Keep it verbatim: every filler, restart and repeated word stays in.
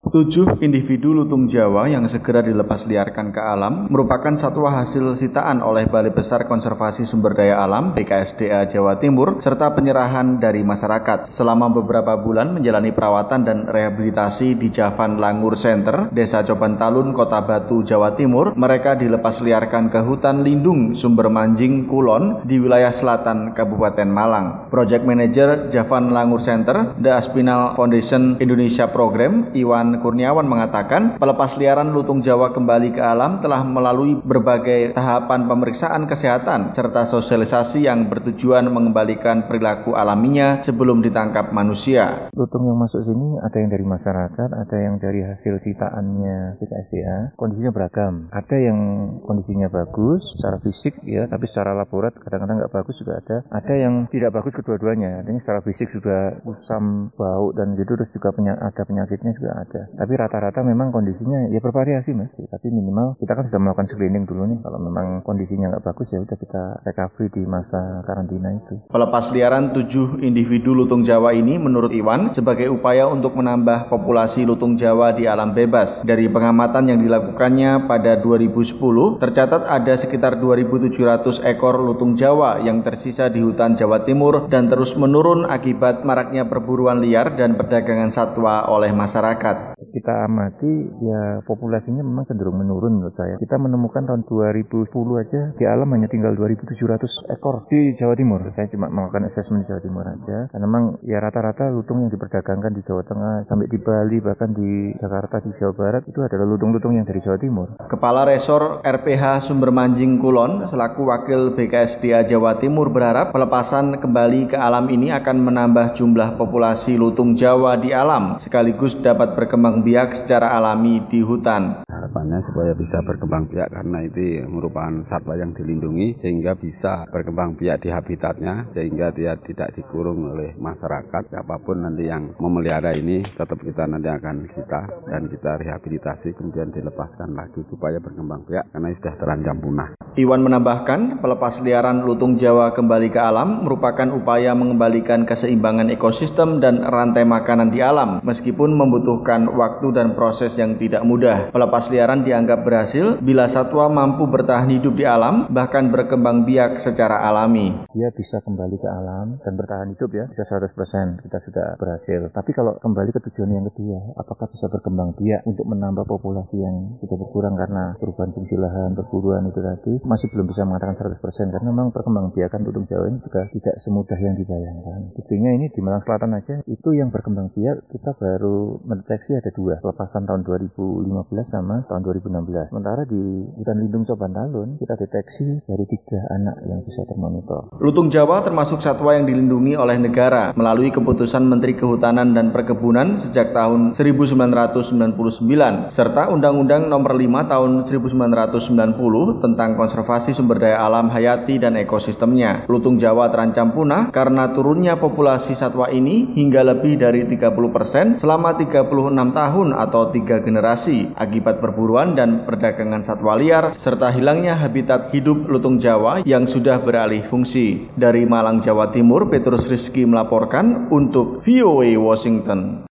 Tujuh individu lutung Jawa yang segera dilepas liarkan ke alam merupakan satwa hasil sitaan oleh Balai Besar Konservasi Sumber Daya Alam B K S D A Jawa Timur serta penyerahan dari masyarakat. Selama beberapa bulan menjalani perawatan dan rehabilitasi di Javan Langur Center, Desa Coban Talun, Kota Batu, Jawa Timur, mereka dilepas liarkan ke hutan lindung Sumber Manjing Kulon di wilayah selatan Kabupaten Malang. Project Manager Javan Langur Center, The Aspinal Foundation Indonesia Program, Iwan Kurniawan mengatakan, pelepas liaran lutung Jawa kembali ke alam telah melalui berbagai tahapan pemeriksaan kesehatan serta sosialisasi yang bertujuan mengembalikan perilaku alaminya sebelum ditangkap manusia. Lutung yang masuk sini ada yang dari masyarakat, ada yang dari hasil sitaannya B K S D A. Kondisinya beragam. Ada yang kondisinya bagus secara fisik ya, tapi secara laborat kadang-kadang nggak bagus juga ada. Ada yang tidak bagus kedua-duanya. Artinya secara fisik sudah kusam, bau dan gitu, terus juga penya- ada penyakitnya juga ada. Tapi rata-rata memang kondisinya ya bervariasi mas. Tapi minimal kita kan sudah melakukan screening dulu nih. Kalau memang kondisinya nggak bagus ya udah kita recovery di masa karantina itu. Pelepas liaran tujuh individu lutung Jawa ini menurut Iwan sebagai upaya untuk menambah populasi lutung Jawa di alam bebas. Dari pengamatan yang dilakukannya pada dua ribu sepuluh, tercatat ada sekitar dua ribu tujuh ratus ekor lutung Jawa yang tersisa di hutan Jawa Timur dan terus menurun akibat maraknya perburuan liar dan perdagangan satwa oleh masyarakat. Kita amati ya populasinya memang cenderung menurun menurut saya. Kita menemukan tahun dua ribu sepuluh aja di alam hanya tinggal dua ribu tujuh ratus ekor di Jawa Timur. Saya cuma melakukan assessment di Jawa Timur aja. Karena memang ya rata-rata lutung yang diperdagangkan di Jawa Tengah sampai di Bali bahkan di Jakarta, di Jawa Barat itu adalah lutung-lutung yang dari Jawa Timur. Kepala Resor R P H Sumber Manjing Kulon selaku Wakil B K S D A Jawa Timur berharap pelepasan kembali ke alam ini akan menambah jumlah populasi lutung Jawa di alam sekaligus dapat berkembang biak secara alami di hutan. Harapannya supaya bisa berkembang biak karena itu merupakan satwa yang dilindungi sehingga bisa berkembang biak di habitatnya sehingga dia tidak dikurung oleh masyarakat. Apapun nanti yang memelihara ini tetap kita nanti akan sita dan kita rehabilitasi kemudian dilepaskan lagi supaya berkembang biak karena sudah terancam punah. Iwan menambahkan pelepas liaran lutung Jawa kembali ke alam merupakan upaya mengembalikan keseimbangan ekosistem dan rantai makanan di alam meskipun membutuhkan waktu dan proses yang tidak mudah. Pelepas liaran dianggap berhasil bila satwa mampu bertahan hidup di alam bahkan berkembang biak secara alami. Dia bisa kembali ke alam dan bertahan hidup ya bisa seratus persen kita sudah berhasil. Tapi kalau kembali ke tujuan yang kedua, apakah bisa berkembang biak untuk menambah populasi yang sudah berkurang karena perubahan fungsi lahan, perburuan itu tadi, masih belum bisa mengatakan seratus persen karena memang perkembang biakan lutung Jawa ini juga tidak semudah yang dibayangkan. Buktinya ini di Malang Selatan aja itu yang berkembang biak kita baru mendeteksi ada dua, pelepasan tahun dua ribu lima belas sama tahun dua ribu enam belas. Sementara di hutan lindung Coban Talun kita deteksi baru tiga anak yang bisa termonitor. Lutung Jawa termasuk satwa yang dilindungi oleh negara melalui keputusan Menteri Kehutanan dan Perkebunan sejak tahun seribu sembilan ratus sembilan puluh sembilan serta Undang-Undang Nomor lima Tahun seribu sembilan ratus sembilan puluh tentang konservasi sumber daya alam hayati dan ekosistemnya. Lutung Jawa terancam punah karena turunnya populasi satwa ini hingga lebih dari tiga puluh persen selama tiga puluh enam tahun atau tiga generasi akibat perburuan dan perdagangan satwa liar serta hilangnya habitat hidup lutung Jawa yang sudah beralih fungsi. Dari Malang, Jawa Timur, Petrus Rizky melaporkan untuk V O A Washington.